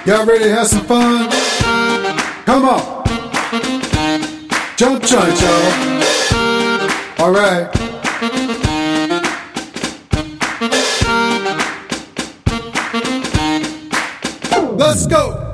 Y'all ready to have some fun? Come on. Jump joint, y'all. All right. Let's go.